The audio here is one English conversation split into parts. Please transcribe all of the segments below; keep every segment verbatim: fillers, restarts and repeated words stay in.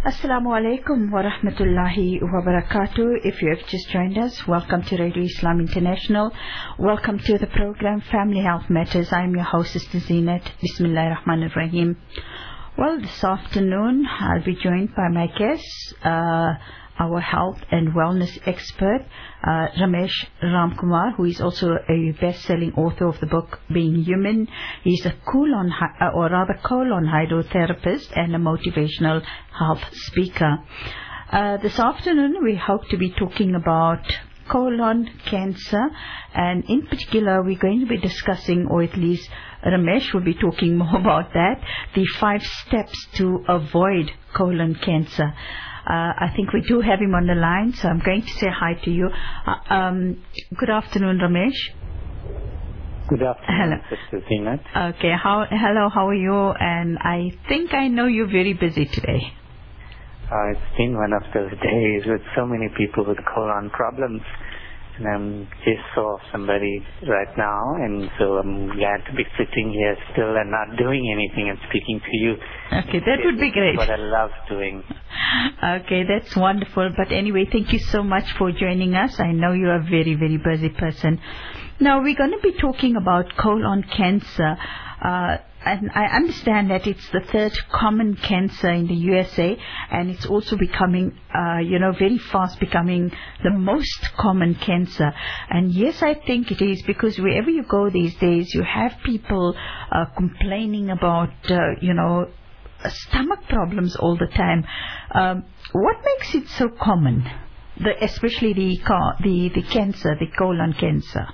Assalamu alaikum wa rahmatullahi wa barakatuh. If you have just joined us, welcome to Radio Islam International. Welcome to the program Family Health Matters. I'm your host, Sister Zeenat. Bismillahir Rahmanir Rahim. Well, this afternoon I'll be joined by my guests, uh, our health and wellness expert, uh, Ramesh Ramkumar, who is also a best-selling author of the book Being Human. He's a colon, or rather colon hydrotherapist and a motivational health speaker. Uh, this afternoon we hope to be talking about colon cancer, and in particular we're going to be discussing, or at least Ramesh will be talking more about that, the five steps to avoid colon cancer. Uh, I think we do have him on the line, so I'm going to say hi to you. Uh, um, good afternoon, Ramesh. Good afternoon, hello. Sister Zeenat. Okay, how, hello, how are you? And I think I know you're very busy today. Uh, it's been one of those days with so many people with colon problems. And I just saw somebody right now, and so I'm glad to be sitting here still and not doing anything and speaking to you. Okay, that would be great. What I love doing. Okay, that's wonderful. But anyway, thank you so much for joining us. I know you're a very, very busy person. Now, we're going to be talking about colon cancer. Uh, and I understand that it's the third common cancer in the U S A, and it's also becoming, uh, you know, very fast becoming the most common cancer. And yes, I think it is, because wherever you go these days, you have people uh, complaining about, uh, you know, stomach problems all the time. Um, what makes it so common, the, especially the, the, the cancer, the colon cancer?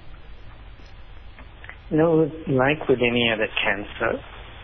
No, like with any other cancer,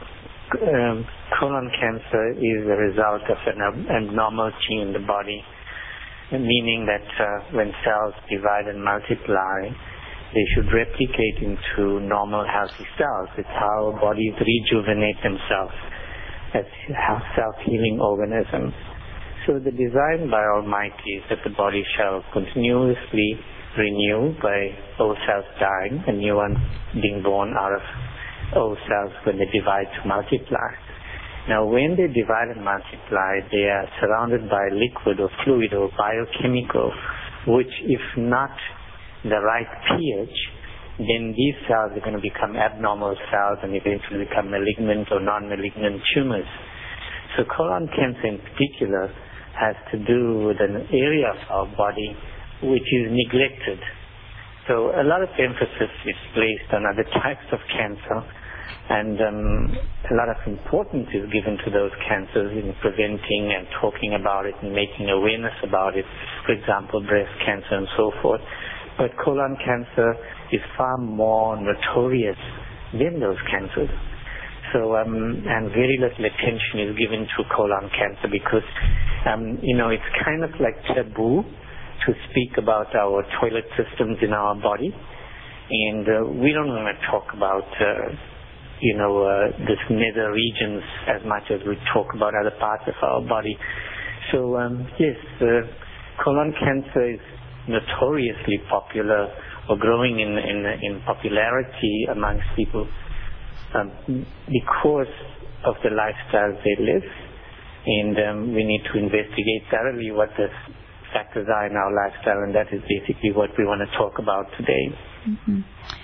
um, colon cancer is a result of an abnormality in the body, meaning that uh, when cells divide and multiply, they should replicate into normal healthy cells. It's how bodies rejuvenate themselves as self-healing organisms. So the design by Almighty is that the body shall continuously renew by old cells dying and new ones being born out of old cells when they divide to multiply. Now, when they divide and multiply, they are surrounded by liquid or fluid or biochemical, which, if not the right pH, then these cells are going to become abnormal cells and eventually become malignant or non-malignant tumors. So colon cancer in particular has to do with an area of our body which is neglected. So a lot of emphasis is placed on other types of cancer, and um, a lot of importance is given to those cancers in preventing and talking about it and making awareness about it, for example, breast cancer and so forth. But colon cancer is far more notorious than those cancers. So, um, and very little attention is given to colon cancer because, um, you know, it's kind of like taboo to speak about our toilet systems in our body, and uh, we don't want to talk about uh, you know uh, this nether regions as much as we talk about other parts of our body. So um, yes, uh, colon cancer is notoriously popular or growing in in, in popularity amongst people um, because of the lifestyles they live, and um, we need to investigate thoroughly what this factors are in our lifestyle, and that is basically what we want to talk about today. Mm-hmm.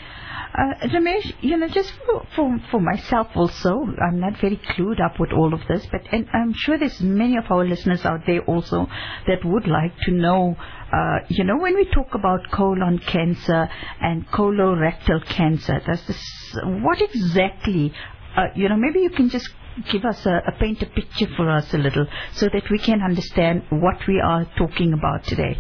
Uh, Ramesh, you know, just for, for, for myself also, I'm not very clued up with all of this, but and I'm sure there's many of our listeners out there also that would like to know, uh, you know, when we talk about colon cancer and colorectal cancer, does this, what exactly, uh, you know, maybe you can just give us a, a paint a picture for us a little so that we can understand what we are talking about today.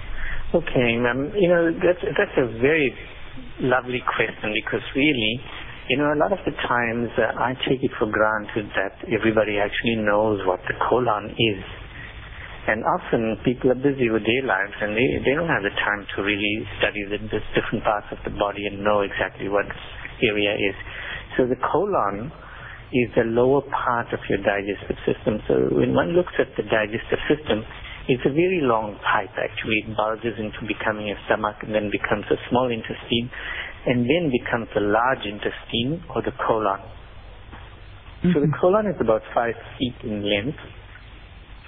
Okay, um, you know, that's, that's a very lovely question, because really, you know, a lot of the times uh, I take it for granted that everybody actually knows what the colon is. And often people are busy with their lives and they, they don't have the time to really study the, the different parts of the body and know exactly what this area is. So the colon is the lower part of your digestive system. So when one looks at the digestive system, it's a very long pipe actually. It bulges into becoming a stomach and then becomes a small intestine and then becomes a large intestine or the colon. Mm-hmm. So the colon is about five feet in length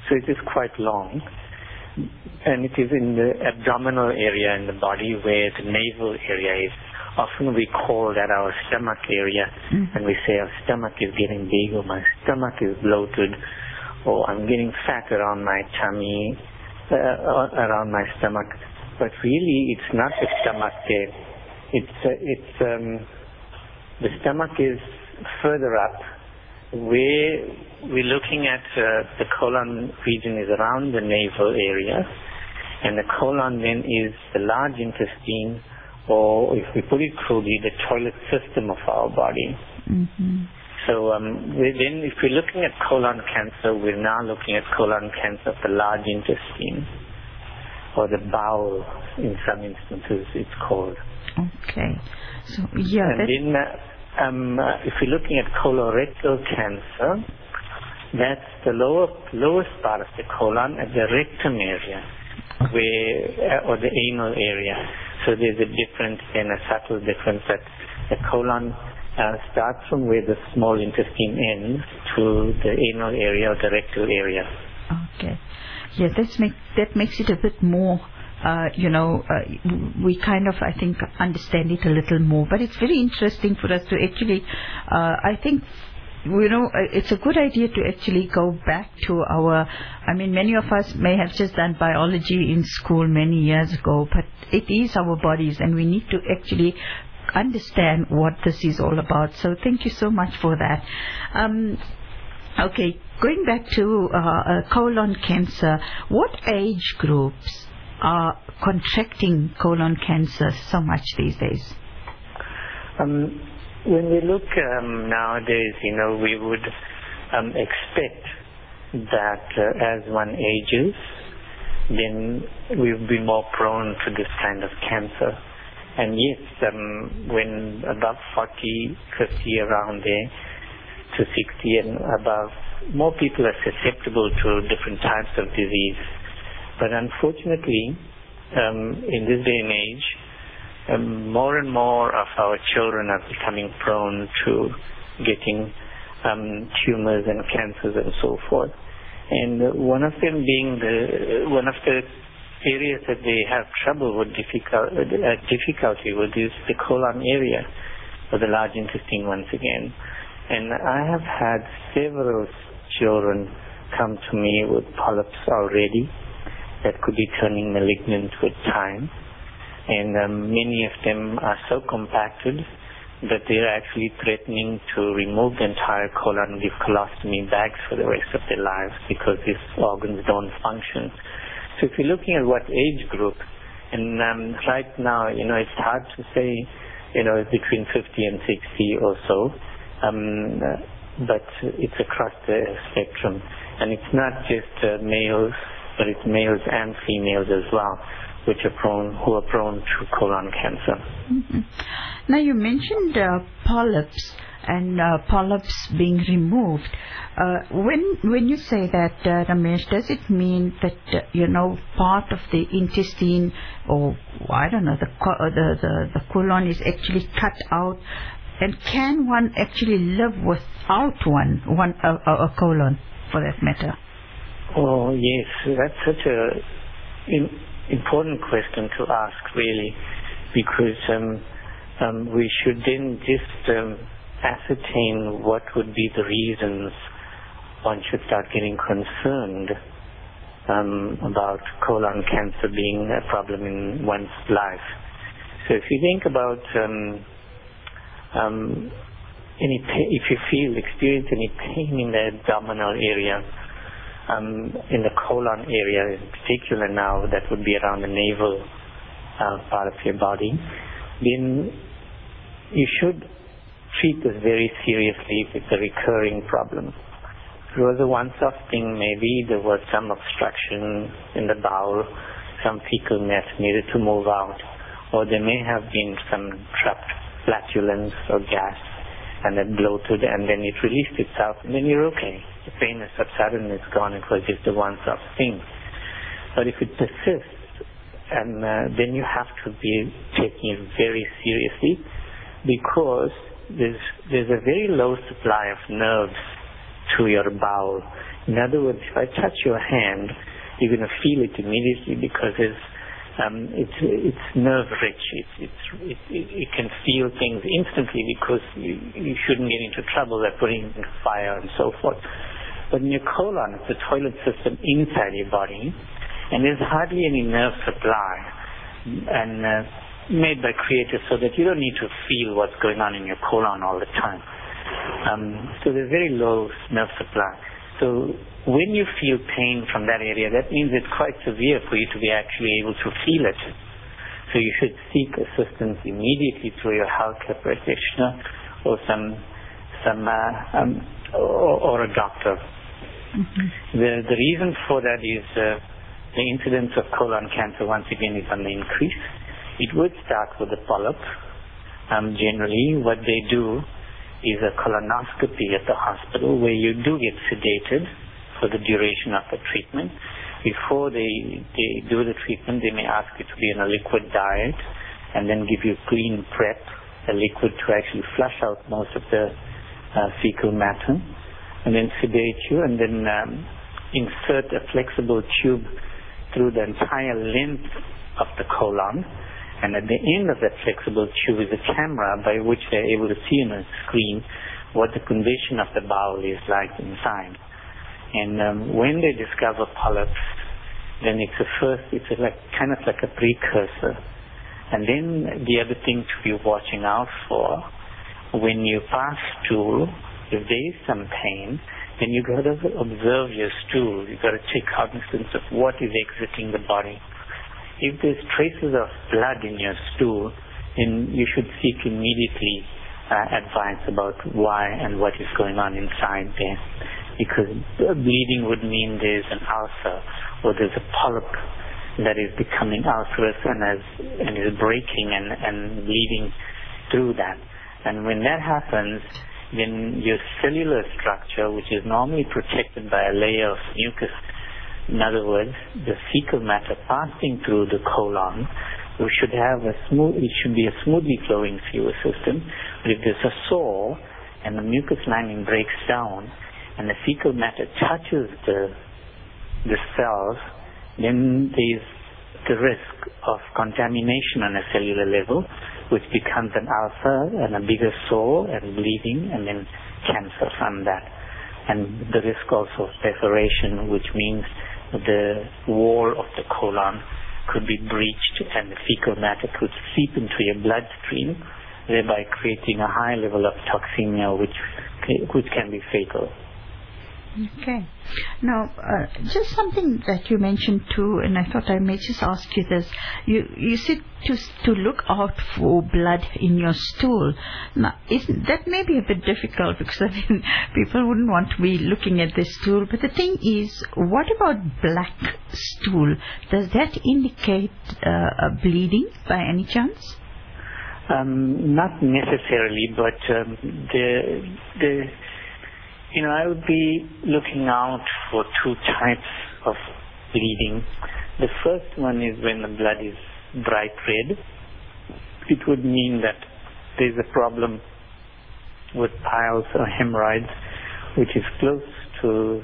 So it is quite long. And it is in the abdominal area in the body where the navel area is. Often we call that our stomach area, mm-hmm. and we say our stomach is getting big, or my stomach is bloated, or I'm getting fat around my tummy, uh, around my stomach. But really, it's not the stomach there. It's uh, it's um, the stomach is further up, where we're looking at uh, the colon region is around the navel area, and the colon then is the large intestine, or if we put it crudely, the toilet system of our body. Mm-hmm. So um, we, then if we're looking at colon cancer, we're now looking at colon cancer of the large intestine, or the bowel in some instances it's called. Okay. So, yeah. And then uh, um, uh, if we're looking at colorectal cancer, that's the lower, lowest part of the colon at the rectum area, where, uh, or the anal area. So there's a difference, and a subtle difference, that the colon uh, starts from where the small intestine ends to the anal area or the rectal area. Okay. Yeah, that's make, that makes it a bit more, uh, you know, uh, we kind of, I think, understand it a little more. But it's very interesting for us to actually, uh, I think, you know, it's a good idea to actually go back to our, I mean, many of us may have just done biology in school many years ago, but it is our bodies, and we need to actually understand what this is all about. So thank you so much for that. Um, okay, going back to uh, uh, colon cancer, what age groups are contracting colon cancer so much these days? Um, When we look um, nowadays, you know, we would um, expect that uh, as one ages, then we will be more prone to this kind of cancer. And yes, um, when above forty, fifty, around there, to sixty and above, more people are susceptible to different types of disease. But unfortunately, um, in this day and age, Um, more and more of our children are becoming prone to getting um, tumors and cancers and so forth. And uh, one of them being the uh, one of the areas that they have trouble with difficult, uh, difficulty with is the colon area, or the large intestine once again. And I have had several children come to me with polyps already that could be turning malignant with time. And um, many of them are so compacted that they're actually threatening to remove the entire colon and give colostomy bags for the rest of their lives because these organs don't function. So if you're looking at what age group, and um, right now, you know, it's hard to say, you know, between fifty and sixty or so, um, uh, but it's across the spectrum. And it's not just uh, males, but it's males and females as well, which are prone, who are prone to colon cancer. Mm-hmm. Now you mentioned uh, polyps and uh, polyps being removed. Uh, when when you say that, uh, Ramesh, does it mean that uh, you know part of the intestine, or I don't know, the co- the, the the colon is actually cut out, and can one actually live without one one a, a, a colon, for that matter? Oh yes, that's such a in, important question to ask, really, because um, um, we should then just um, ascertain what would be the reasons one should start getting concerned um, about colon cancer being a problem in one's life. So if you think about um, um, any, pa- if you feel, experience any pain in the abdominal area, Um, in the colon area in particular now, that would be around the navel uh, part of your body, then you should treat this very seriously if it's a recurring problem. If it was a once-off thing, maybe there was some obstruction in the bowel, some fecal matter needed to move out, or there may have been some trapped flatulence or gas, and it bloated, and then it released itself, and then you're okay. The pain is subsided and it's gone. It was just a once-off thing. But if it persists, and uh, then you have to be taking it very seriously, because there's there's a very low supply of nerves to your bowel. In other words, if I touch your hand, you're going to feel it immediately because it's um, it's it's nerve rich. It's it's it, it, it can feel things instantly because you, you shouldn't get into trouble by putting fire and so forth. But in your colon, it's a toilet system inside your body, and there's hardly any nerve supply, and uh, made by creators so that you don't need to feel what's going on in your colon all the time. Um, so there's very low nerve supply. So when you feel pain from that area, that means it's quite severe for you to be actually able to feel it. So you should seek assistance immediately through your healthcare practitioner or some some uh, um, or, or a doctor. Mm-hmm. The the reason for that is uh, the incidence of colon cancer once again is on the increase. It would start with a polyp. Um, generally, what they do is a colonoscopy at the hospital where you do get sedated for the duration of the treatment. Before they, they do the treatment, they may ask you to be on a liquid diet and then give you clean prep, a liquid to actually flush out most of the uh, fecal matter, and then sedate you and then um, insert a flexible tube through the entire length of the colon. And at the end of that flexible tube is a camera by which they're able to see on a screen what the condition of the bowel is like inside. And um, when they discover polyps, then it's a first, it's a like kind of like a precursor. And then the other thing to be watching out for, when you pass stool, if there is some pain, then you got to observe your stool. You got to take cognizance of what is exiting the body. If there's traces of blood in your stool, then you should seek immediately uh, advice about why and what is going on inside there. Because bleeding would mean there's an ulcer or there's a polyp that is becoming ulcerous and, has, and is breaking and, and bleeding through that. And when that happens, then your cellular structure, which is normally protected by a layer of mucus, in other words, the fecal matter passing through the colon, we should have a smooth, it should be a smoothly flowing sewer system. But if there's a sore and the mucus lining breaks down and the fecal matter touches the the cells, then there's the risk of contamination on a cellular level, which becomes an ulcer and a bigger sore and bleeding and then cancer from that. And the risk also of perforation, which means the wall of the colon could be breached and the fecal matter could seep into your bloodstream, thereby creating a high level of toxemia, which which can be fatal. Okay. Now, uh, just something that you mentioned too, and I thought I may just ask you this. You you said to to look out for blood in your stool. Now, isn't that may be a bit difficult because I mean people wouldn't want to be looking at this stool. But the thing is, what about black stool? Does that indicate uh, a bleeding by any chance? Um, not necessarily, but um, the the. You know, I would be looking out for two types of bleeding. The first one is when the blood is bright red. It would mean that there's a problem with piles or hemorrhoids, which is close to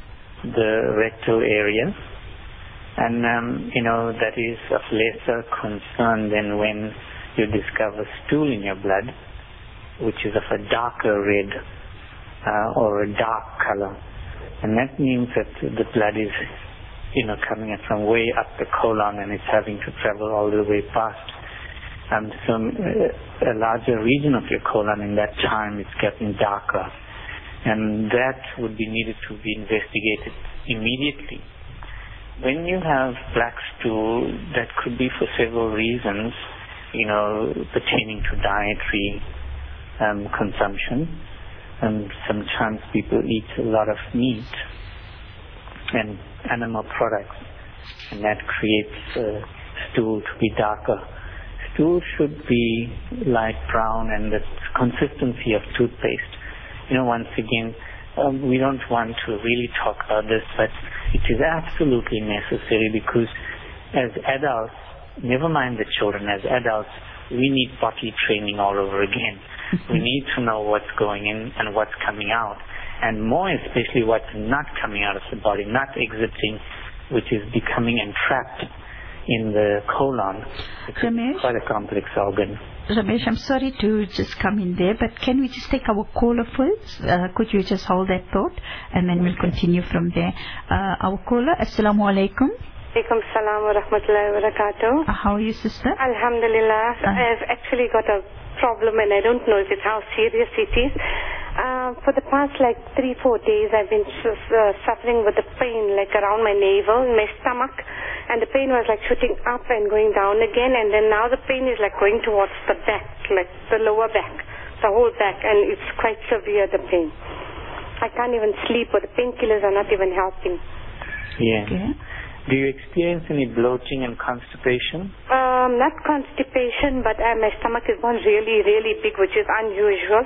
the rectal area. And, um, you know, that is of lesser concern than when you discover stool in your blood, which is of a darker red. Uh, or a dark color, and that means that the blood is, you know, coming from way up the colon and it's having to travel all the way past um, some uh, a larger region of your colon. In that time, it's getting darker, and that would be needed to be investigated immediately. When you have black stool, that could be for several reasons, you know, pertaining to dietary um, consumption. And sometimes people eat a lot of meat and animal products, and that creates uh, stool to be darker. Stool should be light brown and the consistency of toothpaste. You know, once again, um, we don't want to really talk about this, but it is absolutely necessary because as adults, never mind the children, as adults, we need potty training all over again. We need to know what's going in and what's coming out. and more especially what's not coming out of the body, not exiting, which is becoming entrapped in the colon. It's quite a complex organ. Ramesh, I'm sorry to just come in there, but can we just take our caller first? Uh, could you just hold that thought, and then we'll continue from there. Uh, our caller, Assalamu alaikum. Alaikum salam wa rahmatullahi wa barakatuh. Uh, how are you, sister? Alhamdulillah. Uh, I've actually got a problem, and I don't know if it's how serious it is. Uh, for the past like three, four days, I've been uh, suffering with the pain like around my navel, in my stomach, and the pain was like shooting up and going down again, and then now the pain is like going towards the back, like the lower back, the whole back, and it's quite severe, the pain. I can't even sleep, or the painkillers are not even helping. Yeah. Okay. Do you experience any bloating and constipation? Um, not constipation, but uh, my stomach is gone really, really big, which is unusual.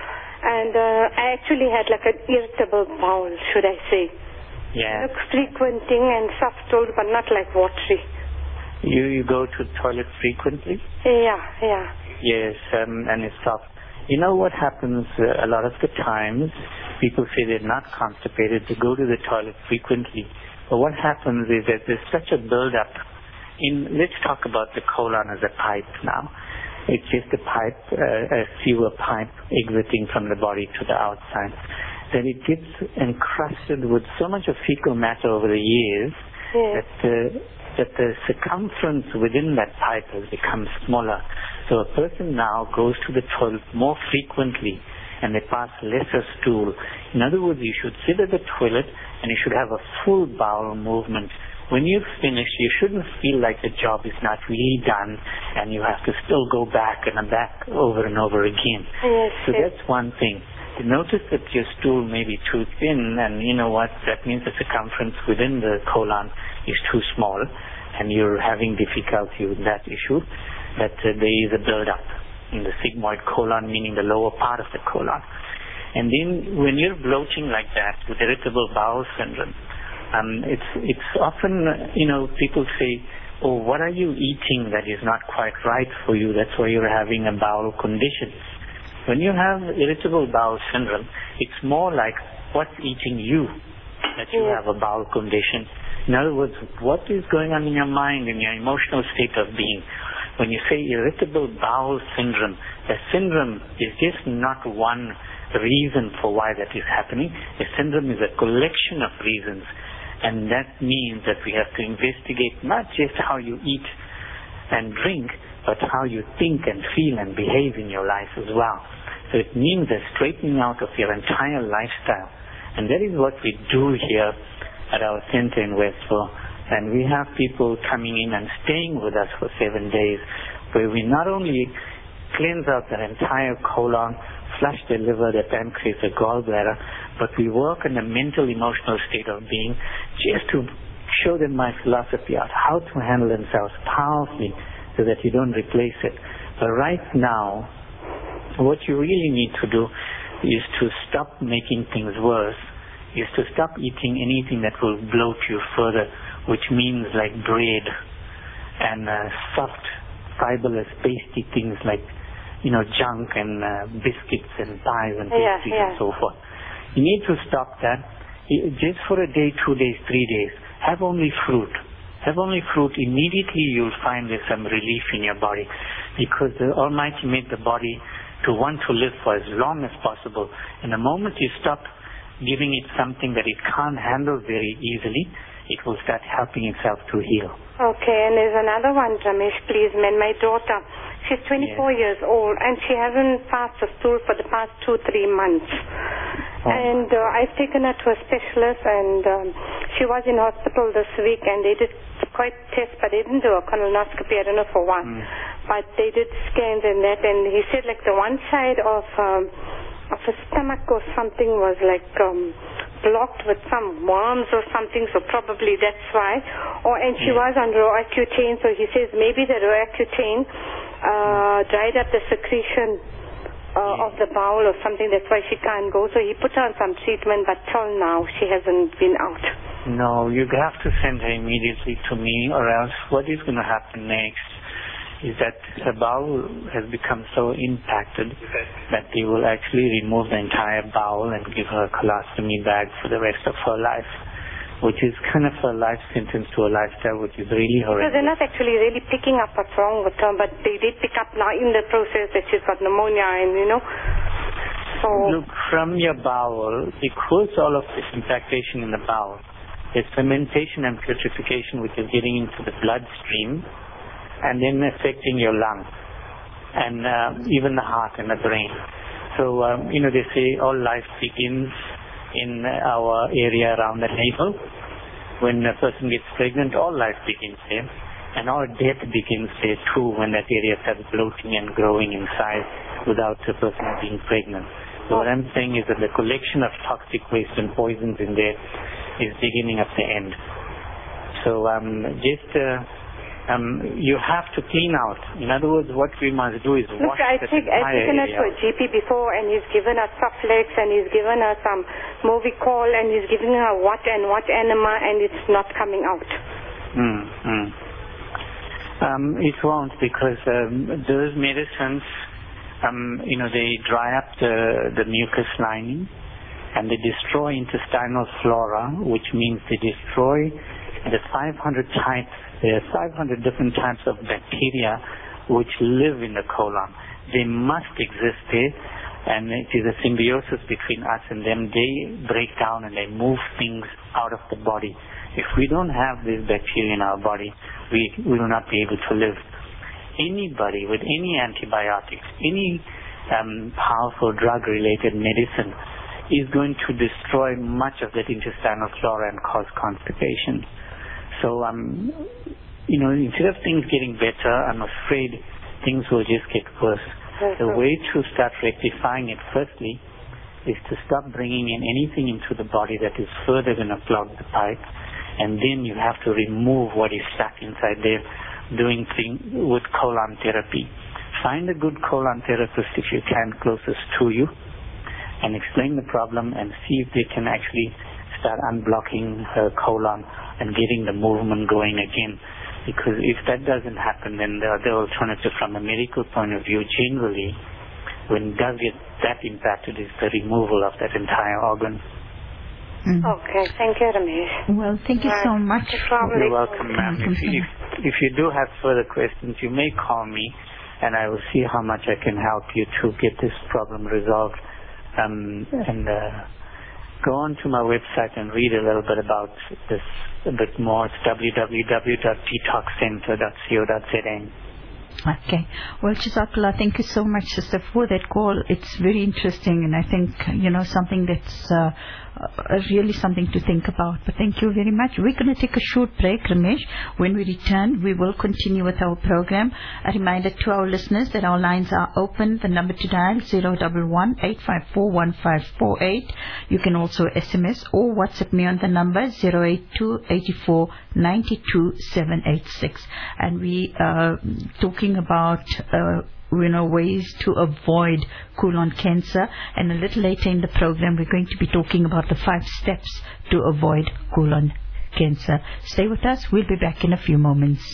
And uh, I actually had like an irritable bowel, should I say. Yeah. It's frequenting and soft stool, but not like watery. You you go to the toilet frequently? Yeah, yeah. Yes, um, and it's soft. You know what happens uh, a lot of the times? People say they're not constipated, they go to the toilet frequently. But what happens is that there's such a build-up. In, let's talk about the colon as a pipe now. It's just a pipe, uh, a sewer pipe exiting from the body to the outside. Then it gets encrusted with so much of fecal matter over the years yes. that, the, that the circumference within that pipe has become smaller. So a person now goes to the toilet more frequently and they pass lesser stool. In other words, you should sit at the toilet and you should have a full bowel movement. When you've finished, you shouldn't feel like the job is not really done and you have to still go back and back over and over again. Yes, so yes. that's one thing. You notice that your stool may be too thin, and you know what? That means the circumference within the colon is too small, and you're having difficulty with that issue, that uh, there is a build-up in the sigmoid colon, meaning the lower part of the colon. And then when you're bloating like that with irritable bowel syndrome, Um, it's it's often, you know, people say, oh, what are you eating that is not quite right for you? That's why you're having a bowel condition. When you have irritable bowel syndrome, it's more like what's eating you that you yeah. have a bowel condition. In other words, what is going on in your mind, in your emotional state of being? When you say irritable bowel syndrome, the syndrome is just not one reason for why that is happening. The syndrome is a collection of reasons. And that means that we have to investigate not just how you eat and drink, but how you think and feel and behave in your life as well. So it means a straightening out of your entire lifestyle. And that is what we do here at our center in Westville. And we have people coming in and staying with us for seven days, where we not only cleanse out their entire colon, flush their liver, their pancreas, their gallbladder, but we work on the mental, emotional state of being just to show them my philosophy of how to handle themselves powerfully so that you don't replace it. But right now, what you really need to do is to stop making things worse, is to stop eating anything that will bloat you further, which means like bread and uh, soft, fiberless, pasty things like you know, junk and uh, biscuits and pies and pastries yeah, yeah. and so forth. You need to stop that. Just for a day, two days, three days, have only fruit. Have only fruit. Immediately you'll find there's some relief in your body, because the Almighty made the body to want to live for as long as possible. And the moment you stop giving it something that it can't handle very easily, it will start helping itself to heal. Okay, and there's another one, Ramesh, please, man. My daughter, she's twenty-four yes. years old, and she hasn't passed a stool for the past two, three months. Oh. And uh, I've taken her to a specialist, and um, she was in hospital this week, and they did quite tests, but they didn't do a colonoscopy. I don't know for what. Mm. But they did scans and that, and he said like the one side of um, of her stomach or something was like um, blocked with some worms or something, so probably that's why. Or and she yeah. was on Roaccutane, so he says maybe the Roaccutane uh, dried up the secretion uh, yeah. of the bowel or something. That's why she can't go. So he put her on some treatment, but till now she hasn't been out. No, you have to send her immediately to me, or else what is going to happen next is that her bowel has become so impacted that they will actually remove the entire bowel and give her a colostomy bag for the rest of her life, which is kind of a life sentence to a lifestyle, which is really horrendous. So they're not actually really picking up what's wrong with her, but they did pick up now in the process that she's got pneumonia and, you know. So look, from your bowel, because all of this impactation in the bowel, there's fermentation and putrefaction which is getting into the bloodstream and then affecting your lungs and uh, even the heart and the brain. So, um, you know, they say all life begins in our area around the navel. When a person gets pregnant, all life begins there. And all death begins there too, when that area starts bloating and growing in size without the person being pregnant. So what I'm saying is that the collection of toxic waste and poisons in there is beginning of the end. So um, just... Uh, Um, you have to clean out. In other words, what we must do is Look, wash I the think I've entire taken her area. to a G P before, and he's given her Soflex, and he's given her some Movicol, and he's giving her what and what enema, and it's not coming out. Mm, mm. Um, it won't, because um, those medicines, um, you know, they dry up the, the mucus lining, and they destroy intestinal flora, which means they destroy the five hundred types. There are five hundred different types of bacteria which live in the colon. They must exist there, and it is a symbiosis between us and them. They break down and they move things out of the body. If we don't have this bacteria in our body, we, we will not be able to live. Anybody with any antibiotics, any um, powerful drug-related medicine is going to destroy much of that intestinal flora and cause constipation. So, um, you know, instead of things getting better, I'm afraid things will just get worse. The way to start rectifying it, firstly, is to stop bringing in anything into the body that is further going to clog the pipe, and then you have to remove what is stuck inside there, doing things with colon therapy. Find a good colon therapist, if you can, closest to you, and explain the problem and see if they can actually start unblocking her colon and getting the movement going again. Because if that doesn't happen, then the other alternative from a medical point of view, generally, when it does get that impacted, is the removal of that entire organ. Mm. Okay, thank you, Ramesh. Well, thank you so much. You're welcome, ma'am. If, if, if you do have further questions, you may call me, and I will see how much I can help you to get this problem resolved. Um, and uh, go on to my website and read a little bit about this a bit more. It's w w w dot detox center dot co dot z a. Okay. Well, Jazakallah, thank you so much, sister, for that call. It's very interesting, and I think, you know, something that's uh, uh, really something to think about. But thank you very much. We're going to take a short break, Ramesh. When we return, we will continue with our program. A reminder to our listeners that our lines are open. The number to dial zero one one, eight five four, one five four eight. You can also S M S or WhatsApp me on the number zero eight two, eight four, nine two, seven eight six. And we are talking about uh, you know, ways to avoid colon cancer, and a little later in the program we're going to be talking about the five steps to avoid colon cancer. Stay with us. We'll be back in a few moments.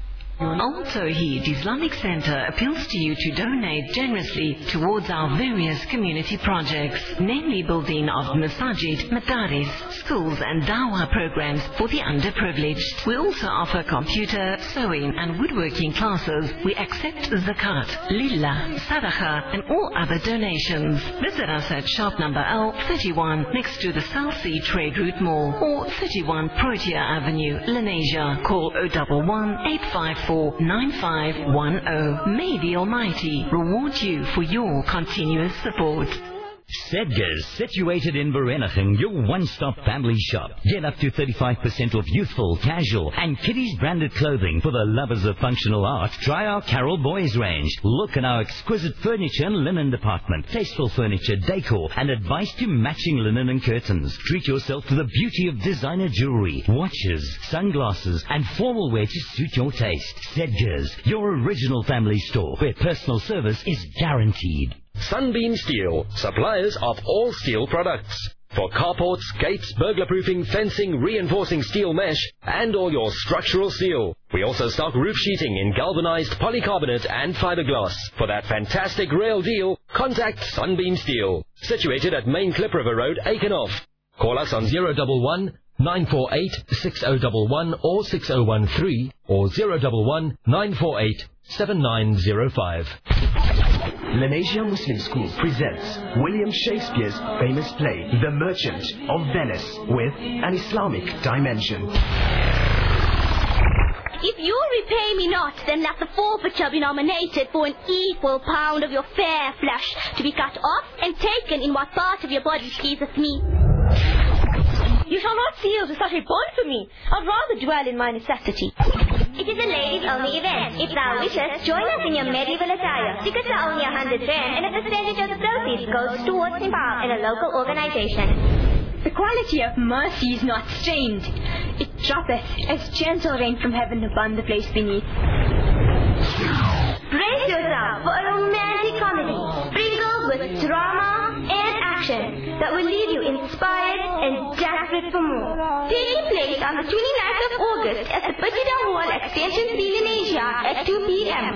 Al Tawheed Islamic Center appeals to you to donate generously towards our various community projects, namely building of masajid, madaris, schools and dawah programs for the underprivileged. We also offer computer, sewing and woodworking classes. We accept zakat, lillah, sadaqah and all other donations. Visit us at shop number L thirty-one next to the South Sea Trade Route Mall, or thirty-one Protea Avenue, Lenasia. Call zero one one, eight five four, nine five one zero. May the Almighty reward you for your continuous support. Sedgers, situated in Vereeniging, your one-stop family shop. Get up to thirty-five percent off youthful, casual and kiddies branded clothing for the lovers of functional art. Try our Carol Boys range. Look at our exquisite furniture and linen department. Tasteful furniture, decor and advice to matching linen and curtains. Treat yourself to the beauty of designer jewelry, watches, sunglasses and formal wear to suit your taste. Sedgers, your original family store where personal service is guaranteed. Sunbeam Steel, suppliers of all steel products. For carports, gates, burglar-proofing, fencing, reinforcing steel mesh, and all your structural steel. We also stock roof sheeting in galvanized polycarbonate and fiberglass. For that fantastic rail deal, contact Sunbeam Steel. Situated at Main Clip River Road, Aikenhof. Call us on zero one one, nine four eight, six zero one one or six zero one three or zero one one, nine four eight, seven nine zero five. Lenasia Muslim School presents William Shakespeare's famous play, The Merchant of Venice, with an Islamic dimension. If you repay me not, then let the forfeiture be nominated for an equal pound of your fair flesh to be cut off and taken in what part of your body pleaseth me. You shall not seal to such a bond for me. I'd rather dwell in my necessity. It is a ladies-only event. If thou wishest, join us in your medieval attire. Tickets are only a hundred rand, and a percentage of the proceeds goes towards Nepal and a local organization. The quality of mercy is not strained. It droppeth as gentle rain from heaven upon the place beneath. Brace yourself for a romantic comedy, sprinkled with drama and action that will leave you inspired and desperate for more. Taking place on the twenty-ninth of August at the Pachida Hall, Extension three in Asia at two p.m.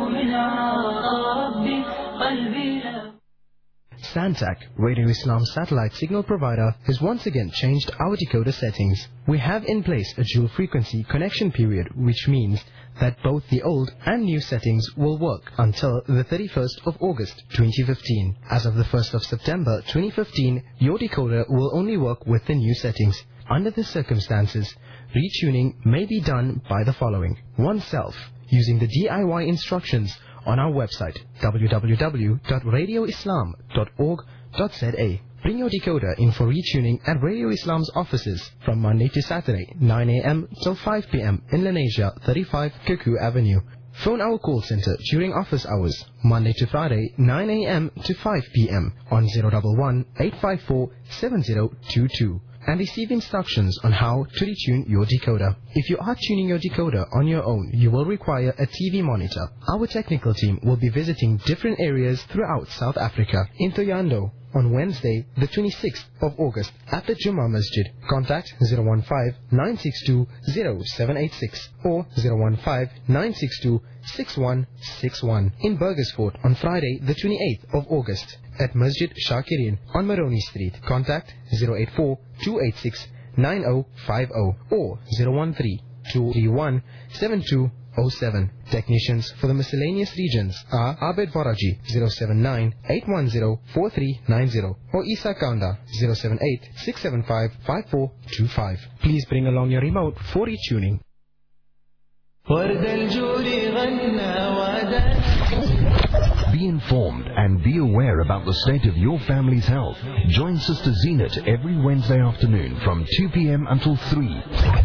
Santac, Radio Islam satellite signal provider, has once again changed our decoder settings. We have in place a dual frequency connection period, which means that both the old and new settings will work until the thirty-first of August twenty fifteen. As of the first of September twenty fifteen, your decoder will only work with the new settings. Under the circumstances, retuning may be done by the following. Oneself, using the D I Y instructions on our website w w w dot radio islam dot org dot z a. Bring your decoder in for retuning at Radio Islam's offices from Monday to Saturday, nine a.m. till five p.m. in Lenasia, thirty-five Kuku Avenue. Phone our call center during office hours, Monday to Friday, nine a.m. to five p.m. on zero one one, eight five four, seven zero two two. And receive instructions on how to retune your decoder. If you are tuning your decoder on your own, you will require a T V monitor. Our technical team will be visiting different areas throughout South Africa. In Thoyando, on Wednesday, the twenty-sixth of August, at the Jummah Masjid. Contact zero one five, nine six two, zero seven eight six or zero one five, nine six two, six one six one. In Burgersfort, on Friday, the twenty-eighth of August, at Masjid Shakirin on Maroni Street. Contact zero eight four, two eight six, nine zero five zero or zero one three, two three one, seven two zero seven. Technicians for the miscellaneous regions are Abed Varaji zero seven nine, eight one zero, four three nine zero or Isa Kaunda zero seven eight, six seven five, five four two five. Please bring along your remote for retuning. Be informed and be aware about the state of your family's health. Join Sister Zenat every Wednesday afternoon from two p.m. until three.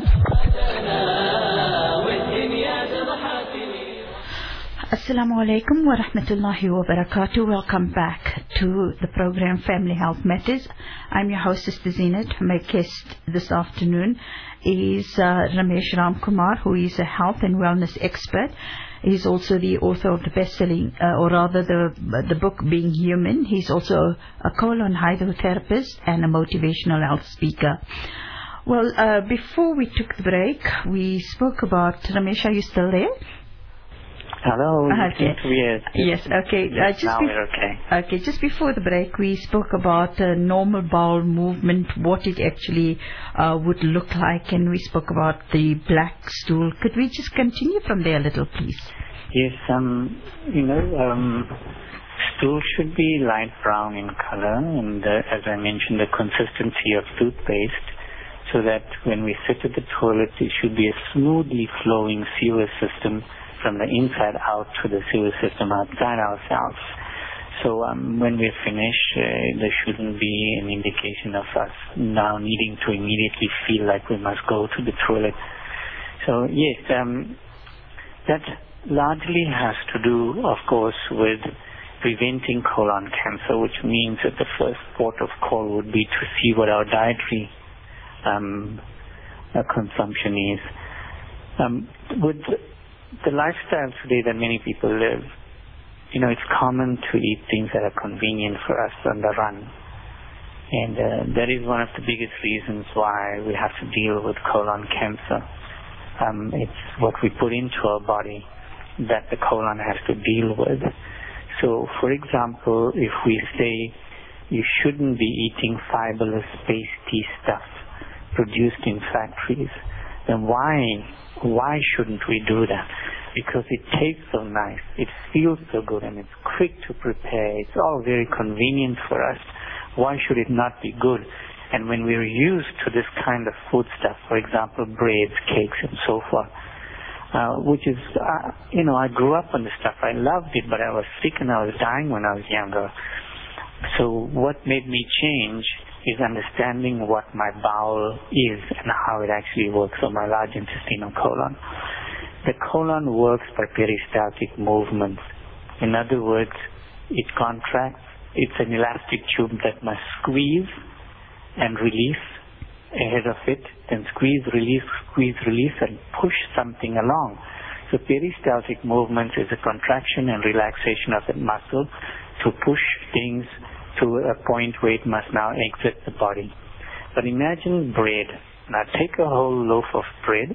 Assalamu alaikum wa rahmatullahi wa barakatuh. Welcome back to the program Family Health Matters. I'm your host, Sister Zenat. My guest this afternoon is uh, Ramesh Ramkumar, who is a health and wellness expert. He's also the author of the best-selling, uh, or rather the the book Being Human. He's also a colon hydrotherapist and a motivational health speaker. Well, uh, before we took the break, we spoke about, Ramesh, are you still there? Hello. Okay. Yes. Yes. Okay. Yes, uh, just now be- we're okay. Okay. Just before the break, we spoke about uh, normal bowel movement, what it actually uh, would look like, and we spoke about the black stool. Could we just continue from there a little, please? Yes. Um. You know, um, stool should be light brown in color, and uh, as I mentioned, the consistency of toothpaste, so that when we sit at the toilet, it should be a smoothly flowing sewer system from the inside out to the sewer system outside ourselves. So um, when we're finished, uh, there shouldn't be an indication of us now needing to immediately feel like we must go to the toilet. So yes, um, that largely has to do, of course, with preventing colon cancer, which means that the first port of call would be to see what our dietary um, uh, consumption is. Um, with the lifestyle today that many people live, you know, it's common to eat things that are convenient for us on the run. And uh, that is one of the biggest reasons why we have to deal with colon cancer. Um, it's what we put into our body that the colon has to deal with. So, for example, if we say you shouldn't be eating fiberless, pasty stuff produced in factories, then why why shouldn't we do that? Because it tastes so nice, it feels so good, and it's quick to prepare. It's all very convenient for us. Why should it not be good? And when we're used to this kind of food stuff, for example, breads, cakes, and so forth, uh, which is, uh, you know, I grew up on this stuff. I loved it, but I was sick and I was dying when I was younger. So what made me change is understanding what my bowel is and how it actually works, or my large intestine or colon. The colon works by peristaltic movements. In other words, it contracts. It's an elastic tube that must squeeze and release ahead of it, then squeeze, release, squeeze, release, and push something along. So peristaltic movements is a contraction and relaxation of the muscle to push things to a point where it must now exit the body. But imagine bread. Now take a whole loaf of bread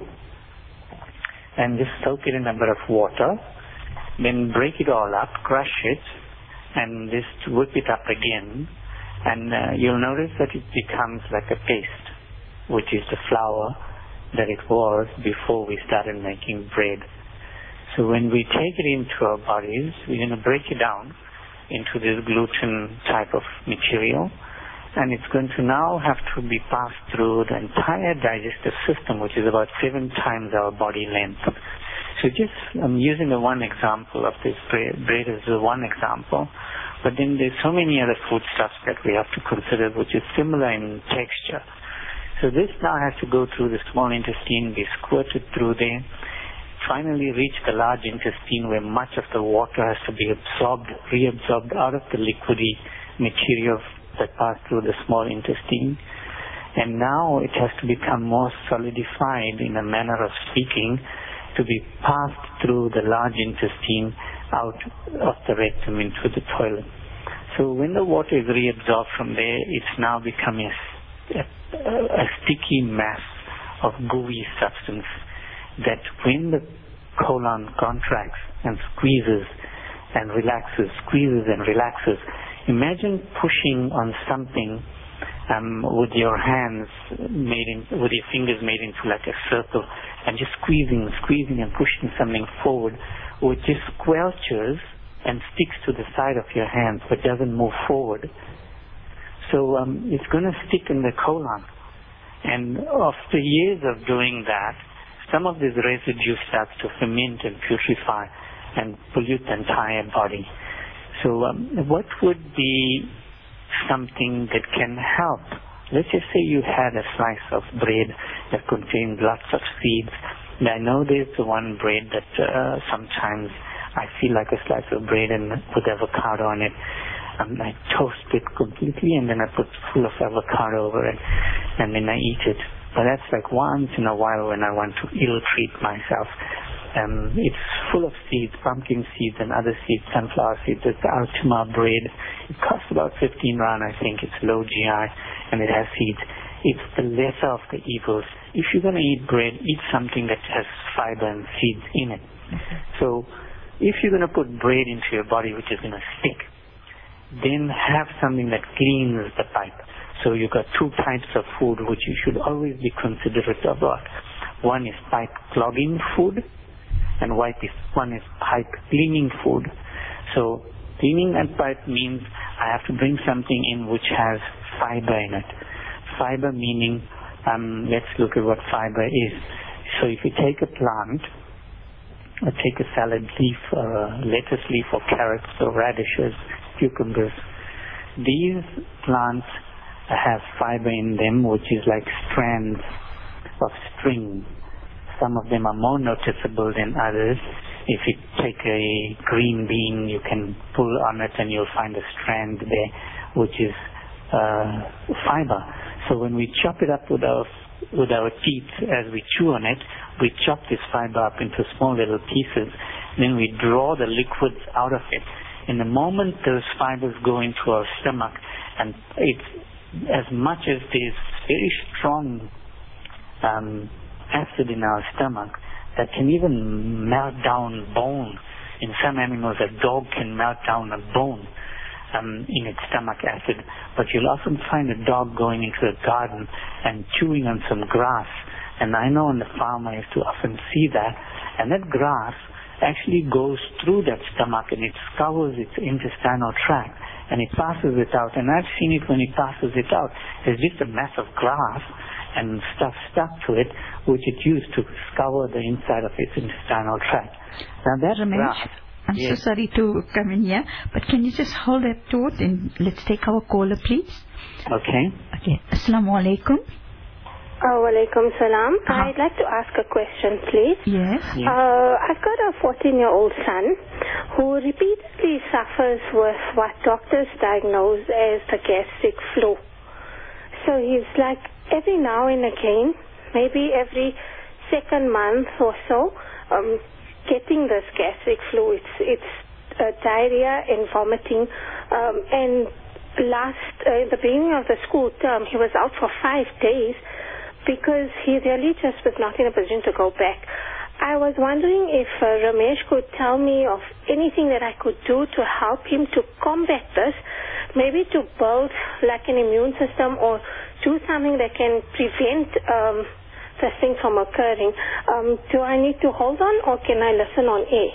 and just soak it in a bit of water, then break it all up, crush it, and just whip it up again, and uh, you'll notice that it becomes like a paste, which is the flour that it was before we started making bread. So when we take it into our bodies, we're going to break it down into this gluten type of material, and it's going to now have to be passed through the entire digestive system, which is about seven times our body length. So just, I'm using the one example of this bread. Bread is the one example, but then there's so many other foodstuffs that we have to consider, which is similar in texture. So this now has to go through the small intestine, be squirted through there, finally reach the large intestine where much of the water has to be absorbed, reabsorbed out of the liquidy material that passed through the small intestine. And now it has to become more solidified, in a manner of speaking, to be passed through the large intestine out of the rectum into the toilet. So when the water is reabsorbed from there, it's now becoming a, a, a sticky mass of gooey substance that when the colon contracts and squeezes and relaxes, squeezes and relaxes, imagine pushing on something um, with your hands made in, with your fingers made into like a circle, and just squeezing, squeezing and pushing something forward, which just squelches and sticks to the side of your hands but doesn't move forward. So um, it's going to stick in the colon. And after years of doing that, some of this residue starts to ferment and putrefy and pollute the entire body. So um, what would be something that can help? Let's just say you had a slice of bread that contains lots of seeds. And I know there's the one bread that uh, sometimes I feel like a slice of bread and put avocado on it. Um, I toast it completely and then I put full of avocado over it and then I eat it. But that's like once in a while when I want to ill-treat myself. Um, it's full of seeds, pumpkin seeds and other seeds, sunflower seeds. It's the Ultima bread. It costs about fifteen rand, I think. It's low G I and it has seeds. It's the lesser of the evils. If you're going to eat bread, eat something that has fiber and seeds in it. So if you're going to put bread into your body which is going to stick, then have something that cleans the pipe. So you've got two types of food which you should always be considerate about. One is pipe clogging food, and one is, one is pipe cleaning food. So cleaning that pipe means I have to bring something in which has fiber in it. Fiber meaning, um, let's look at what fiber is. So if you take a plant, or take a salad leaf, or a lettuce leaf, or carrots, or radishes, cucumbers, these plants have fiber in them, which is like strands of string. Some of them are more noticeable than others. If you take a green bean, you can pull on it and you'll find a strand there, which is uh, fiber. So when we chop it up with our with our teeth, as we chew on it, we chop this fiber up into small little pieces. Then we draw the liquids out of it. And the moment those fibers go into our stomach, and it's as much as there's very strong um, acid in our stomach that can even melt down bone. In some animals, a dog can melt down a bone um, in its stomach acid. But you'll often find a dog going into a garden and chewing on some grass. And I know on the farm I used to often see that. And that grass actually goes through that stomach and it scours its intestinal tract and it passes it out. And I've seen it when it passes it out. There's just a mass of grass and stuff stuck to it, which it used to scour the inside of its intestinal tract. Now that Ramesh, grass... I'm yes. so sorry to come in here, but can you just hold that thought and let's take our caller, please? Okay. Okay. Assalamu alaikum. Oh, walaikum salam. Uh-huh. I'd like to ask a question, please. Yes. yes. Uh, I've got a fourteen-year-old son who repeatedly suffers with what doctors diagnose as the gastric flu. So he's like every now and again, maybe every second month or so, um, getting this gastric flu. It's it's uh, diarrhea and vomiting. Um, and last, uh, in the beginning of the school term, he was out for five days because he really just was not in a position to go back. I was wondering if uh, Ramesh could tell me of anything that I could do to help him to combat this, maybe to build like an immune system or do something that can prevent um, this thing from occurring. Um, do I need to hold on or can I listen on air?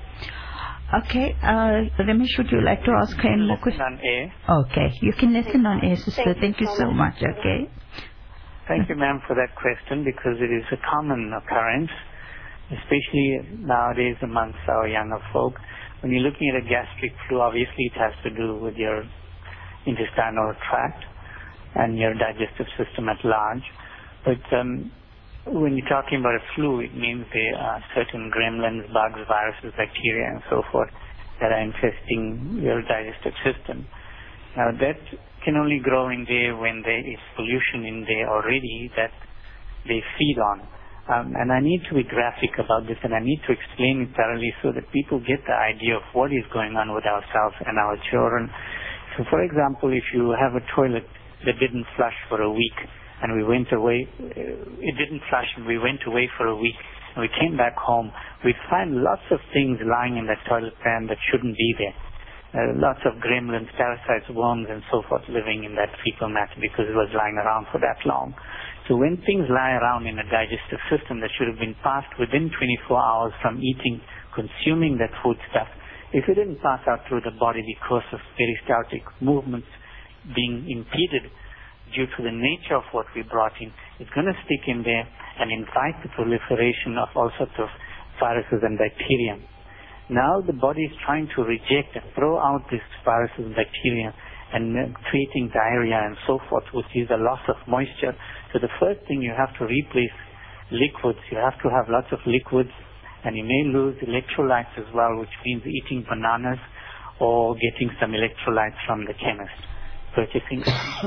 Okay, uh, Ramesh, would you like to ask her any more questions? Listen on air. Okay, you can listen on air, sister. Thank, Thank you so much. Okay. Thank you, ma'am, for that question, because it is a common occurrence, especially nowadays amongst our younger folk. When you're looking at a gastric flu, obviously it has to do with your intestinal tract and your digestive system at large. But um, when you're talking about a flu, it means there are certain gremlins, bugs, viruses, bacteria, and so forth that are infesting your digestive system. Now, that can only grow in there when there is pollution in there already that they feed on. Um, and I need to be graphic about this, and I need to explain it thoroughly so that people get the idea of what is going on with ourselves and our children. So, for example, if you have a toilet that didn't flush for a week, and we went away, it didn't flush, and we went away for a week, and we came back home, we'd find lots of things lying in that toilet pan that shouldn't be there. Uh, lots of gremlins, parasites, worms, and so forth living in that fecal matter because it was lying around for that long. So when things lie around in a digestive system that should have been passed within twenty-four hours from eating, consuming that food stuff, if it didn't pass out through the body because of peristaltic movements being impeded due to the nature of what we brought in, it's going to stick in there and invite the proliferation of all sorts of viruses and bacteria. Now the body is trying to reject and throw out these viruses and bacteria and uh, creating diarrhea and so forth, which is a loss of moisture. So the first thing, you have to replace liquids. You have to have lots of liquids, and you may lose electrolytes as well, which means eating bananas or getting some electrolytes from the chemist, purchasing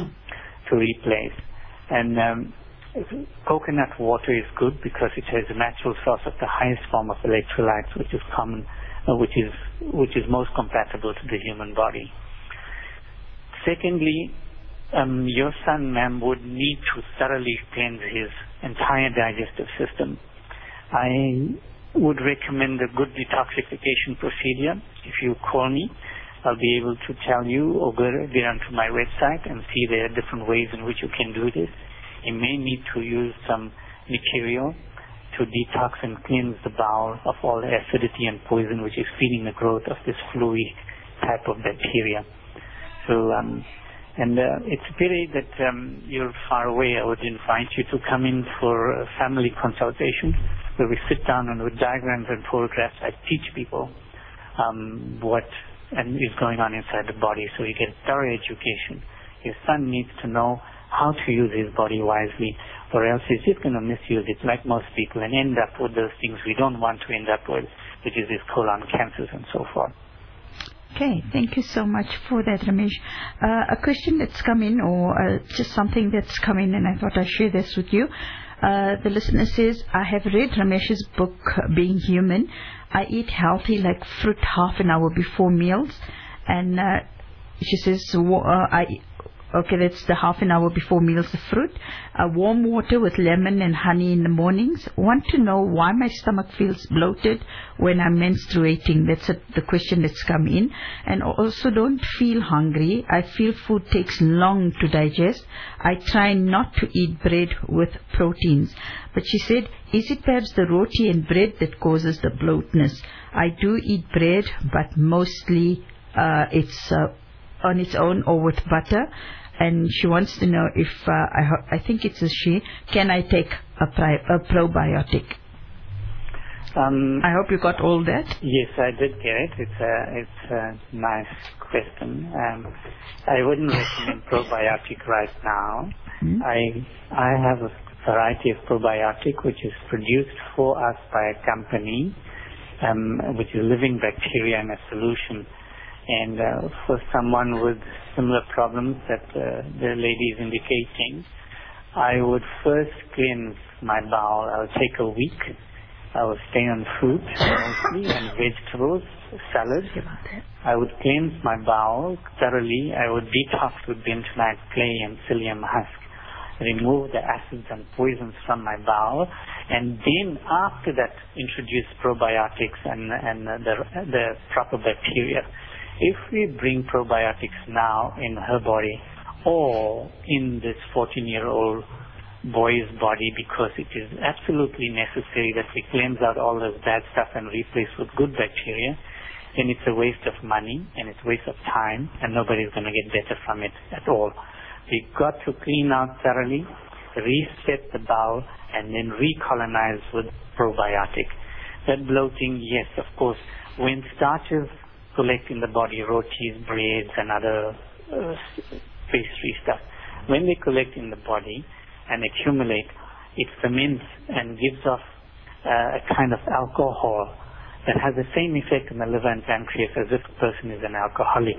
to replace. And um, coconut water is good because it has a natural source of the highest form of electrolytes, which is common, uh, which is which is most compatible to the human body. Secondly, um, your son, ma'am, would need to thoroughly cleanse his entire digestive system. I would recommend a good detoxification procedure. If you call me, I'll be able to tell you, or go get onto my website and see there are different ways in which you can do this. You may need to use some material to detox and cleanse the bowel of all the acidity and poison which is feeding the growth of this fluid type of bacteria. So, um, and uh, it's a pity that um, you're far away. I would invite you to come in for a family consultation where we sit down and with diagrams and photographs I teach people um, what and is going on inside the body, so you get thorough education. Your son needs to know how to use his body wisely, or else he's just going to misuse it like most people and end up with those things we don't want to end up with, which is his colon cancers and so forth. Okay, thank you so much for that, Ramesh. Uh, a question that's come in, or uh, just something that's come in, and I thought I'd share this with you. Uh, the listener says, I have read Ramesh's book, Being Human. I eat healthy, like fruit half an hour before meals. And uh, she says, uh, I Okay, that's the half an hour before meals of fruit. Uh, warm water with lemon and honey in the mornings. Want to know why my stomach feels bloated when I'm menstruating? That's a, the question that's come in. And also don't feel hungry. I feel food takes long to digest. I try not to eat bread with proteins. But she said, is it perhaps the roti and bread that causes the bloatness? I do eat bread, but mostly uh, it's uh, on its own or with butter. And she wants to know if, uh, I, ho- I think it's a she, can I take a, pri- a probiotic? Um, I hope you got all that. Yes, I did get it. It's a, it's a nice question. Um, I wouldn't recommend probiotic right now. Mm-hmm. I I have a variety of probiotic which is produced for us by a company, um, which is living bacteria in a solution. And uh, for someone with similar problems that uh, the lady is indicating, I would first cleanse my bowel. I would take a week. I would stay on fruit mostly and vegetables, salad. I would cleanse my bowel thoroughly. I would detox with bentonite clay and psyllium husk, remove the acids and poisons from my bowel, and then after that introduce probiotics and, and the, the proper bacteria. If we bring probiotics now in her body or in this fourteen-year-old boy's body, because it is absolutely necessary that we cleanse out all this bad stuff and replace with good bacteria, then it's a waste of money and it's a waste of time, and nobody's going to get better from it at all. We've got to clean out thoroughly, reset the bowel, and then recolonize with probiotic. That bloating, yes, of course, when starches collect in the body, rotis, breads, and other uh, pastry stuff, when they collect in the body and accumulate, it ferments and gives off uh, a kind of alcohol that has the same effect on the liver and pancreas as if a person is an alcoholic.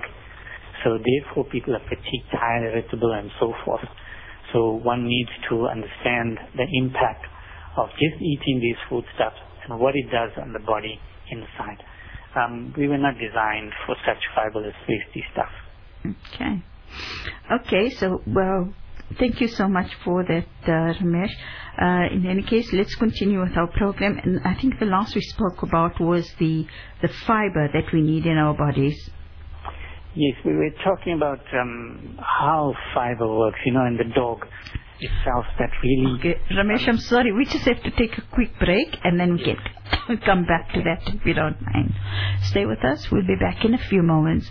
So therefore people are fatigued, tired, irritable, and so forth. So one needs to understand the impact of just eating these foodstuffs and what it does on the body inside. Um, we were not designed for such fabulous tasty stuff. Okay. Okay, so, well, thank you so much for that, uh, Ramesh. Uh, in any case, let's continue with our program. And I think the last we spoke about was the, the fiber that we need in our bodies. Yes, we were talking about um, how fiber works, you know, in the dog itself, that really... Okay, Ramesh, I'm sorry, we just have to take a quick break and then we can come back to that if you don't mind. Stay with us, we'll be back in a few moments.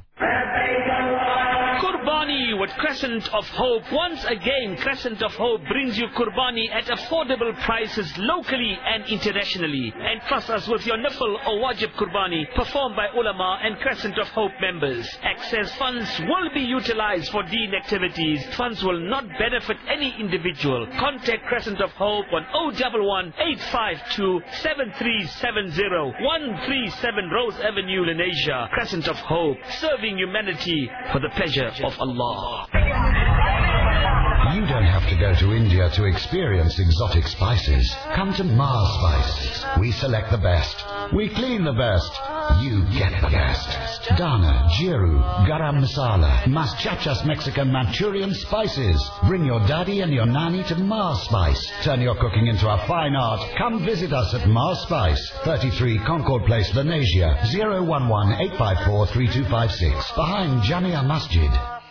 Kurbani with Crescent of Hope. Once again, Crescent of Hope brings you Kurbani at affordable prices locally and internationally. And trust us with your Nafil or Wajib Kurbani performed by ulama and Crescent of Hope members. Excess funds will be utilized for deen activities. Funds will not benefit any individual. Contact Crescent of Hope on zero one one, eight five two, seven three seven zero, one three seven Rose Avenue, Lenasia. Crescent of Hope, serving humanity for the pleasure of Allah. You don't have to go to India to experience exotic spices. Come to Mars Spice. We select the best. We clean the best. You get the best. Dana, Jiru, Garam Masala, Maschachas Mexican Manchurian spices. Bring your daddy and your nanny to Mars Spice. Turn your cooking into a fine art. Come visit us at Mars Spice, thirty-three Concord Place, Lenasia, zero one one, eight five four, three two five six. Behind Jamia Masjid.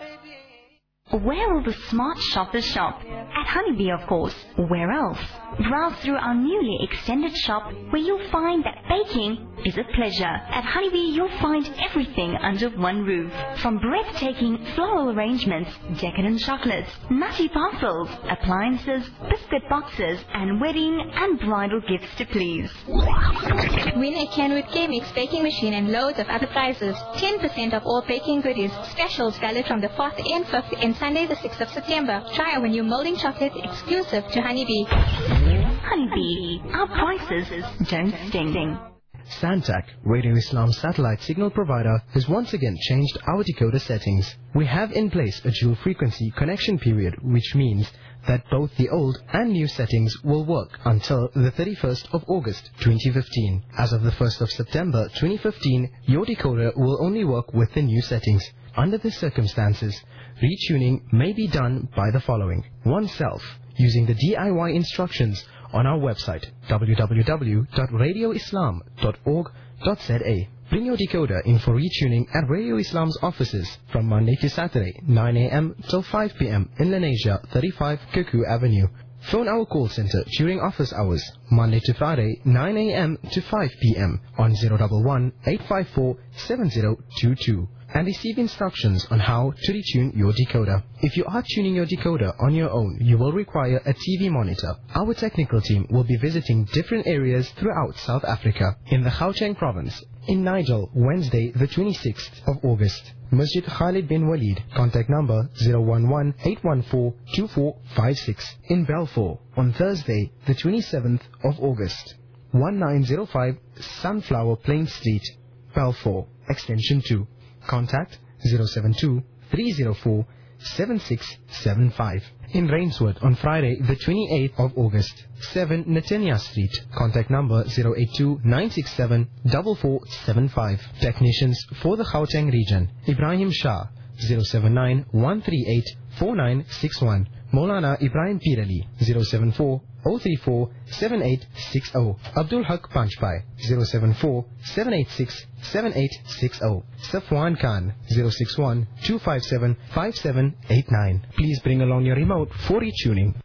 Where will the smart shoppers shop? At Honeybee, of course. Where else? Browse through our newly extended shop where you'll find that baking is a pleasure. At Honeybee, you'll find everything under one roof. From breathtaking floral arrangements, decadent chocolates, nutty parcels, appliances, biscuit boxes, and wedding and bridal gifts to please. Win a Kenwood K-Mix baking machine and loads of other prizes. ten percent of all baking goodies. Specials valid from the fourth and fifth and Sunday the sixth of September. Try our new molding chocolate exclusive to Honeybee. Honeybee, our prices don't sting. Santac, Radio Islam satellite signal provider, has once again changed our decoder settings. We have in place a dual frequency connection period, which means that both the old and new settings will work until the thirty-first of August twenty fifteen. As of the first of September twenty fifteen, your decoder will only work with the new settings. Under the circumstances, retuning may be done by the following. Oneself, using the D I Y instructions on our website w w w dot radio islam dot org dot z a. Bring your decoder in for retuning at Radio Islam's offices from Monday to Saturday, nine a m till five p m in Lenasia, thirty-five Kuku Avenue. Phone our call center during office hours, Monday to Friday, nine a m to five p m on zero one one, eight five four, seven zero two two. And receive instructions on how to retune your decoder. If you are tuning your decoder on your own, you will require a T V monitor. Our technical team will be visiting different areas throughout South Africa. In the Gauteng province, in Nigel, Wednesday the twenty-sixth of August. Masjid Khalid bin Walid, contact number zero one one, eight one four, two four five six. In Balfour, on Thursday the twenty-seventh of August. nineteen oh five Sunflower Plain Street, Balfour, extension two. Contact zero seven two, three zero four, seven six seven five. In Rainswood on Friday the twenty-eighth of August, seven Netanya Street. Contact number zero eight two, nine six seven, four four seven five. Technicians for the Gauteng region, Ibrahim Shah, zero seven nine, one three eight, four nine six one. Maulana Ibrahim Pirali, zero seven four, zero three four, seven eight six zero. Abdul Haq Panchpai, zero seven four, seven eight six, seven eight six zero. Safwan Khan, zero six one, two five seven, five seven eight nine. Please bring along your remote for retuning.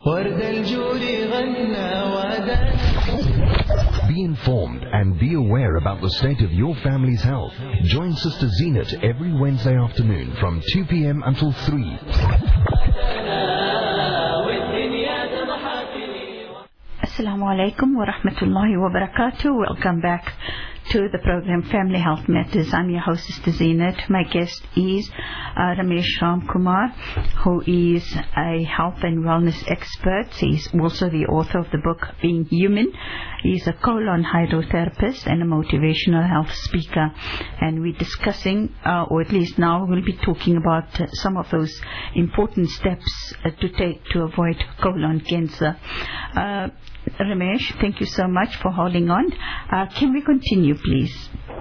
Be informed and be aware about the state of your family's health. Join Sister Zenat every Wednesday afternoon from two p m until three. Assalamu alaikum wa rahmatullahi wa barakatuh. Welcome back to the program Family Health Matters. I'm your host, Sister Zenat. My guest is uh, Ramesh Ramkumar, who is a health and wellness expert. He's also the author of the book Being Human. He's a colon hydrotherapist and a motivational health speaker. And we're discussing, uh, or at least now we'll be talking about uh, some of those important steps uh, to take to avoid colon cancer. Uh, Ramesh, thank you so much for holding on. Uh, can we continue, please?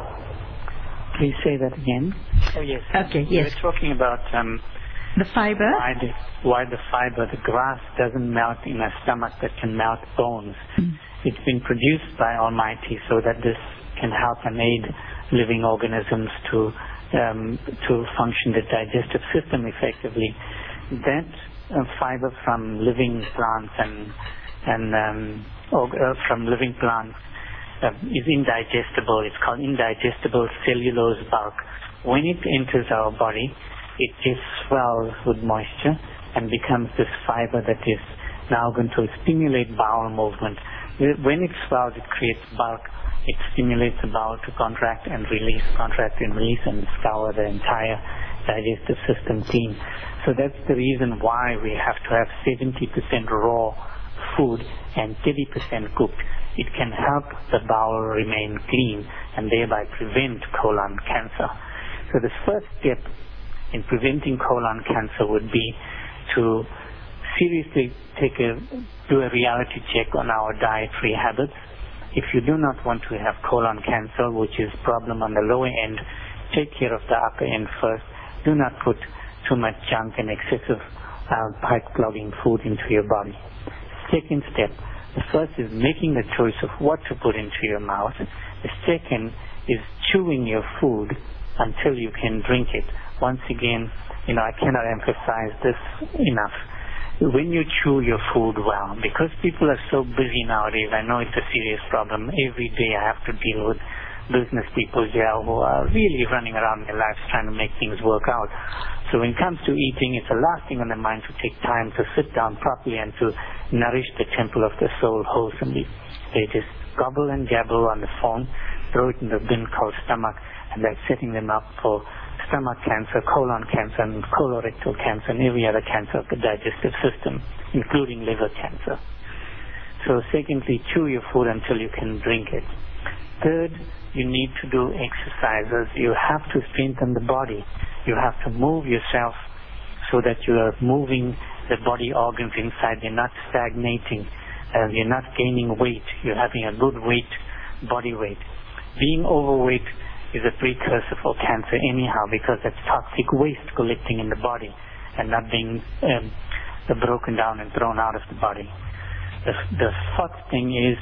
Please say that again. Oh, yes. Okay, yes. We're talking about um, the fiber. Why the, why the fiber, the grass doesn't melt in a stomach that can melt bones. Mm. It's been produced by Almighty so that this can help and aid living organisms to um, to function the digestive system effectively. That uh, fiber from living plants and and um, or, uh, from living plants uh, is indigestible. It's called indigestible cellulose bulk. When it enters our body, it just swells with moisture and becomes this fiber that is now going to stimulate bowel movement. When it swells, it creates bulk. It stimulates the bowel to contract and release, contract and release, and scour the entire digestive system clean. So that's the reason why we have to have seventy percent raw food and thirty percent cooked. It can help the bowel remain clean and thereby prevent colon cancer. So the first step in preventing colon cancer would be to seriously take a, do a reality check on our dietary habits. If you do not want to have colon cancer, which is a problem on the lower end, take care of the upper end first. Do not put too much junk and excessive uh, pipe-clogging food into your body. Second step, the first is making the choice of what to put into your mouth. The second is chewing your food until you can drink it. Once again, you know, I cannot emphasize this enough. When you chew your food well, because people are so busy nowadays, I know it's a serious problem. Every day I have to deal with business people here who are really running around their lives trying to make things work out. So when it comes to eating, it's the last thing on their mind to take time to sit down properly and to nourish the temple of the soul wholesomely. They just gobble and gabble on the phone, throw it in the bin called stomach, and that's setting them up for stomach cancer, colon cancer, and colorectal cancer, and every other cancer of the digestive system, including liver cancer. So secondly, chew your food until you can drink it. Third, you need to do exercises. You have to strengthen the body. You have to move yourself so that you are moving the body organs inside. They're not stagnating. Uh, you're not gaining weight. You're having a good weight, body weight. Being overweight is a precursor for cancer anyhow, because that's toxic waste collecting in the body and not being um, broken down and thrown out of the body. The, the fourth thing is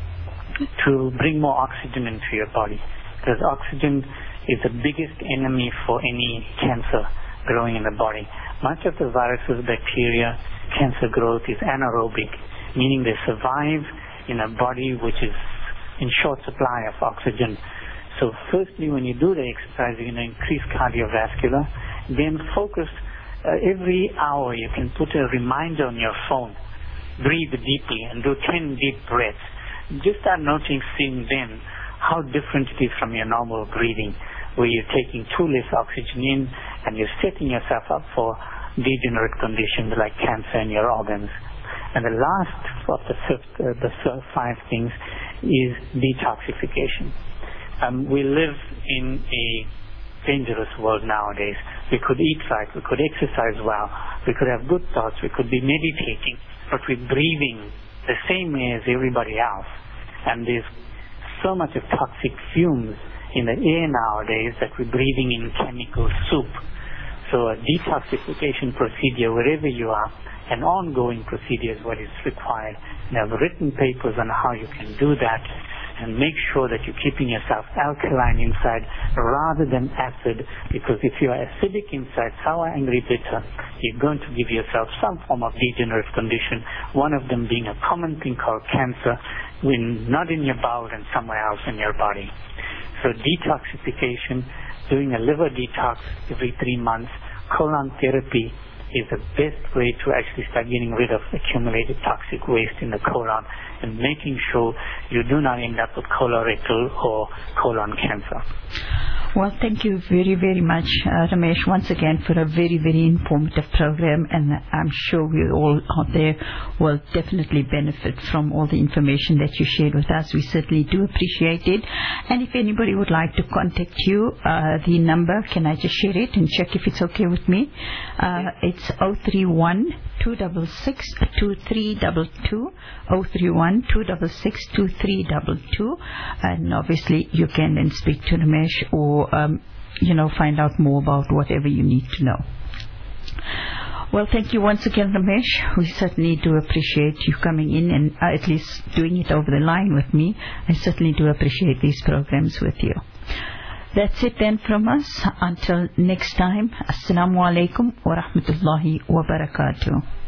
to bring more oxygen into your body, because oxygen is the biggest enemy for any cancer growing in the body. Much of the viruses, bacteria, cancer growth is anaerobic, meaning they survive in a body which is in short supply of oxygen. So firstly, when you do the exercise, you're going to increase cardiovascular. Then focus, uh, every hour you can put a reminder on your phone. Breathe deeply and do ten deep breaths. Just start noticing then how different it is from your normal breathing, where you're taking too less oxygen in and you're setting yourself up for degenerate conditions like cancer in your organs. And the last of the fifth, uh, the five things is detoxification. Um, we live in a dangerous world nowadays. We could eat right, we could exercise well, we could have good thoughts, we could be meditating, but we're breathing the same air as everybody else. And there's so much of toxic fumes in the air nowadays that we're breathing in chemical soup. So a detoxification procedure, wherever you are, an ongoing procedure is what is required. And I've written papers on how you can do that, and make sure that you're keeping yourself alkaline inside rather than acid, because if you are acidic inside, sour, angry, bitter, you're going to give yourself some form of degenerative condition, one of them being a common thing called cancer, when not in your bowel and somewhere else in your body. So detoxification, doing a liver detox every three months, colon therapy is the best way to actually start getting rid of accumulated toxic waste in the colon and making sure you do not end up with colorectal or colon cancer. Well, thank you very, very much, uh, Ramesh, once again for a very, very informative program, and I'm sure we all out there will definitely benefit from all the information that you shared with us. We certainly do appreciate it. And if anybody would like to contact you, uh, the number, can I just share it and check if it's okay with me? Uh, it's zero three one, two six six, two three two two, zero three one, two six six, two three two two, and obviously you can then speak to Ramesh or Um, you know, find out more about whatever you need to know. Well, thank you once again, Ramesh. We certainly do appreciate you coming in and uh, at least doing it over the line with me. I certainly do appreciate these programs with you. That's it then from us. Until next time, Assalamu alaikum wa rahmatullahi wa barakatuh.